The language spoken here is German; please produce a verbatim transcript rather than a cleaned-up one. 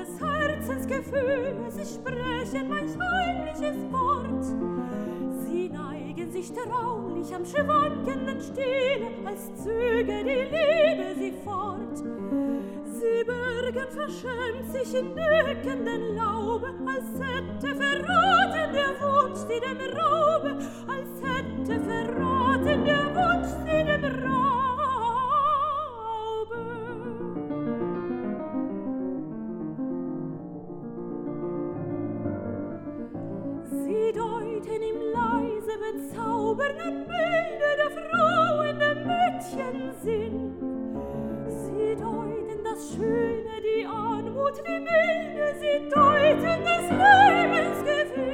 des Herzensgefühls, sie sprechen manch heimliches Wort. Sie neigen sich traulich am schwankenden Stile, als zöge die Liebe sie fort. Sie bürgen verschämt sich in nückenden Laube, als hätte verraten der Wunsch sie dem Raube, als hätte verraten der Wunsch sie dem Raube. Sie deuten ihm leise bezaubernden Bilder der Frauen, der Mädchen Sinn. Sie deuten das Schöne, die Anmut, die Milde, sie deuten des Lebens Gefühl.